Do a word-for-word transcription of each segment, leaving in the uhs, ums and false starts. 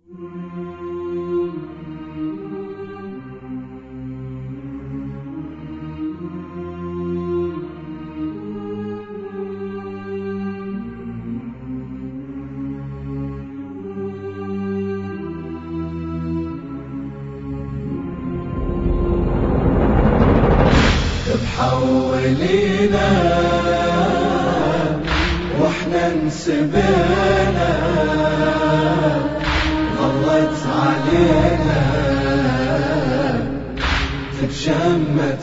حولينا واحنا انسبينا، ظلت علينا تتشمت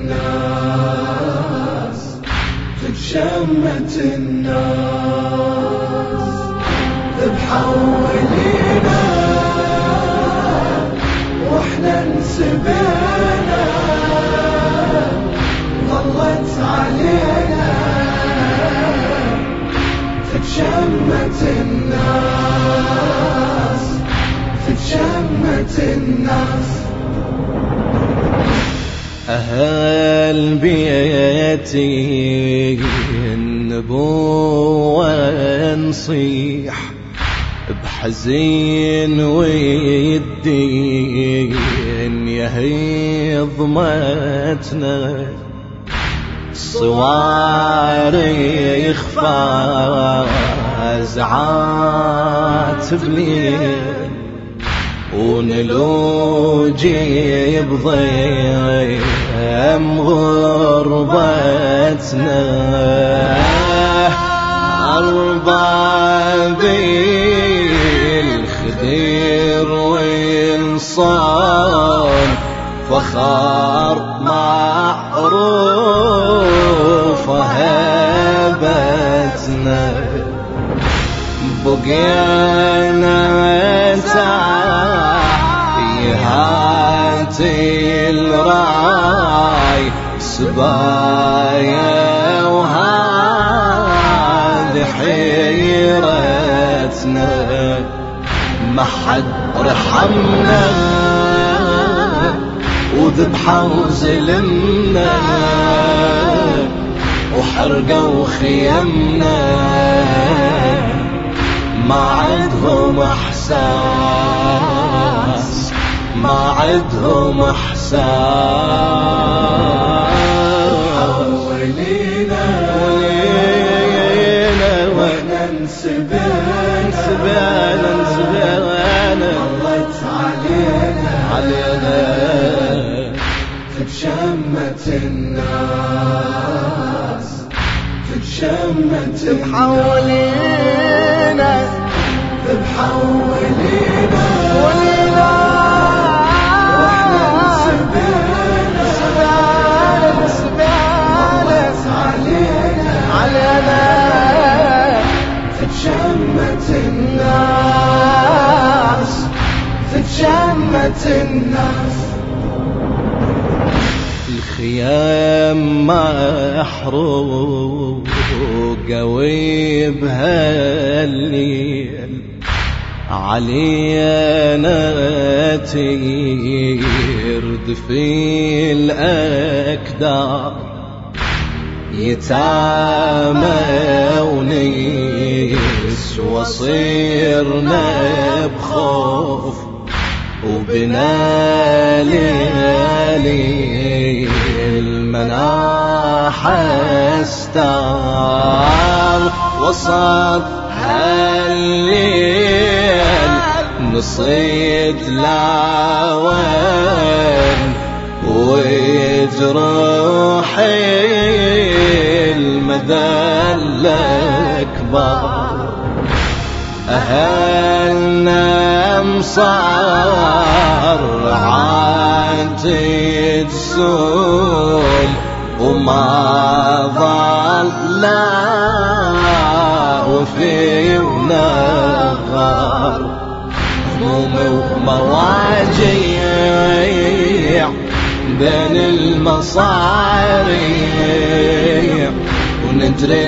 الناس، تتشمت الناس. بحولينا واحنا انسبينا، ظلت علينا تتشمت الناس، تتشمت الناس. أهل بيتي النبوة نصيح بحزين والدين يهي ضمتنا، صواريخ فازعات بليل ونلوجي بضيم غربتنا. أربابي الخدير والصال فخار معروف هبتنا، بقينا تحيات الراي سبايا وهذه حيرتنا. ما حد رحمنا وذبحوا زلمنا وحرقوا خيمنا، ما عندهم احساس، ما عندهم احساس. حولينا واحنا انسبينا، انسبينا انسبينا، ظلت علينا علينا تتشمت الناس، تتشمت بحولينا بحولينا ولينا واحنا انسبينا، ظلت علينا علينا تتشمت الناس، تتشمت الناس. الخيام محروقة وبها الليل علينا تيرد في الأكدار، يتامى ونيس وصيرنا بخوف وبنا ليالي المناحة استار. وسط هالليل نصيد لاوين وجروحي المذلة كبار. أهلنا مصار عاتي تسول وما ظل لا وفي ونغار، هموم ومواجيع بين المصاريع ونجري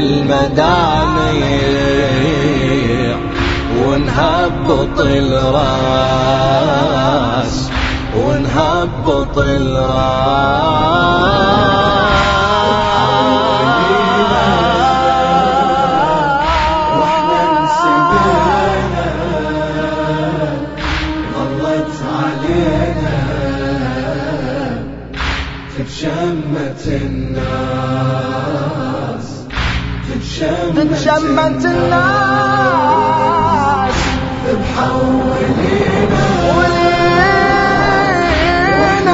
المدامع ونهبط الراس، ونهبط الراس. واحنا انسبينا، تتشمت الناس تتشمت الناس بحولينا ولينا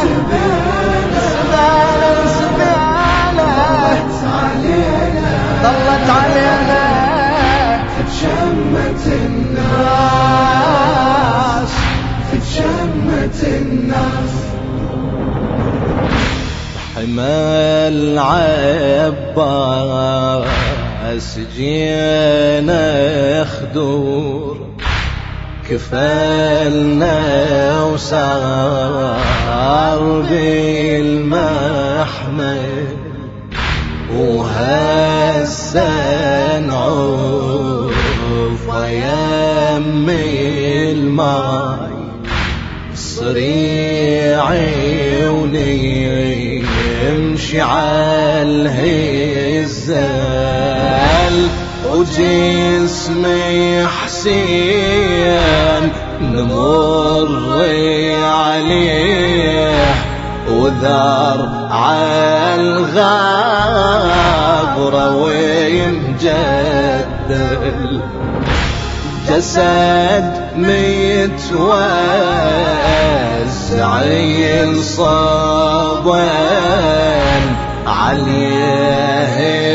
سبالة سبالة ضلت علينا تتشمت الناس تتشمت الناس حمل عباس جينا خدور كفلنا وصار بالمحمل وهسه نعوف يمي الماي صريعي ونمشي عالهزال وجسمي حسين نمر عليه وذار عالغابرة ويمجدل جسد متوزع الصبان عليه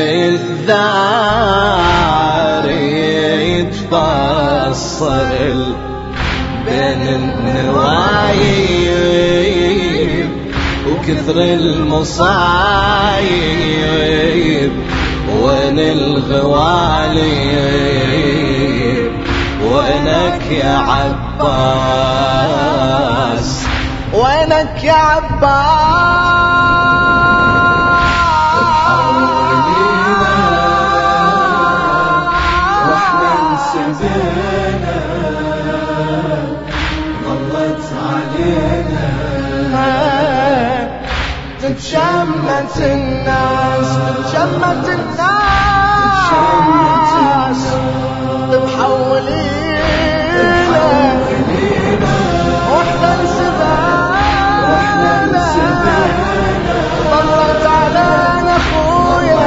الذار يتفصل بين النوايب وكثر المصايب وين الغواليب وينك يا عباس وينك يا عباس واحنا انسبينا ضلت علينا تتشمت الناس تتشمت الناس محولينا واحنا انسبينا ضلت علينا اخويا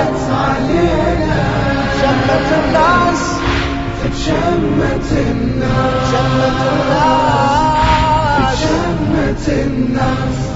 تتشمت الناس تتشمت الناس تتشمت الناس تتشمت الناس